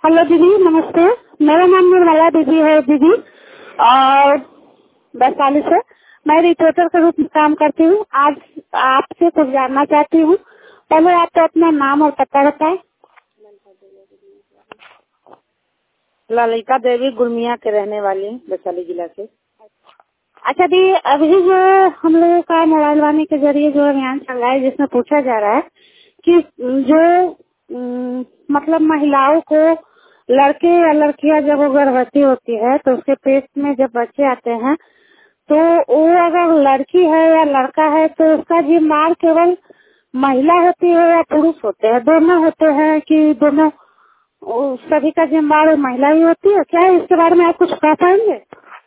Hello दीदी, नमस्ते। मेरा नाम निर्मला दीदी है दीदी, और वैशाली से। मैं रिपोर्टर के रूप में काम करती हूँ। आज आपसे कुछ जानना चाहती हूँ। पहले आप तो अपना नाम और पता बताएं। ललिता देवी गुरमिया के रहने वाली वैशाली जिला से। अच्छा दी, अभी जो हम लोगों का मोबाइल वाणी के जरिए जो अभियान चल रहा है, जिसमें पूछा जा रहा है कि जो मतलब महिलाओं को, लड़के या लड़कियां जब वो गर्भवती होती है तो उसके पेट में जब बच्चे आते हैं, तो वो अगर लड़की है या लड़का है तो उसका जिम्मेदार केवल महिला होती है या पुरुष होते हैं? दोनों होते हैं कि दोनों? सभी का जिम्मेदार महिला ही होती है क्या? इसके बारे में आप कुछ कह पाएंगे?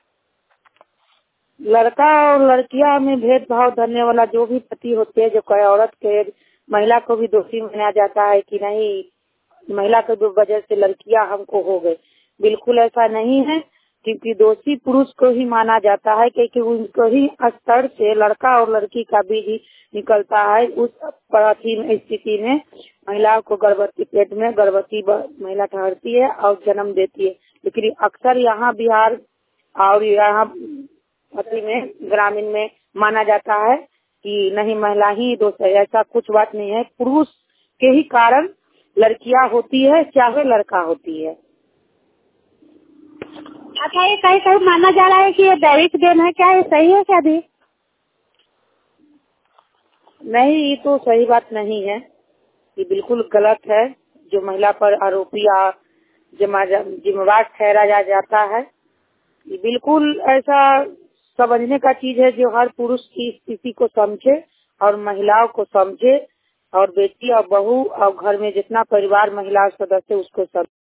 लड़का और लड़कियां में भेदभाव धरने वाला जो भी पति होते हैं, जो कोई औरत के महिला को भी दोषी माना जाता है कि नहीं, महिला के वजह से लड़कियां हमको हो गए। बिल्कुल ऐसा नहीं है, क्योंकि दोषी पुरुष को ही माना जाता है, क्योंकि उनको ही स्तर से लड़का और लड़की का बीज निकलता है। उस स्थिति में महिला को गर्भवती पेट में गर्भवती महिला ठहरती है और जन्म देती है। लेकिन अक्सर यहाँ बिहार और यहाँ अति में ग्रामीण में माना जाता है कि नहीं, महिला ही दोष है। ऐसा कुछ बात नहीं है, पुरुष के ही कारण लड़कियां होती है, चाहे लड़का होती है। अच्छा, ये कहीं कहीं माना जा रहा है कि ये दैविक देन है, क्या ये सही है क्या दी? नहीं, ये तो सही बात नहीं है, ये बिल्कुल गलत है। जो महिला पर आरोपी या जिम्मेवार ठहराया जाता है, ये बिल्कुल ऐसा समझने का चीज है जो हर पुरुष की स्थिति को समझे और महिलाओं को समझे, और बेटी और बहू और घर में जितना परिवार महिला सदस्य उसको समझे।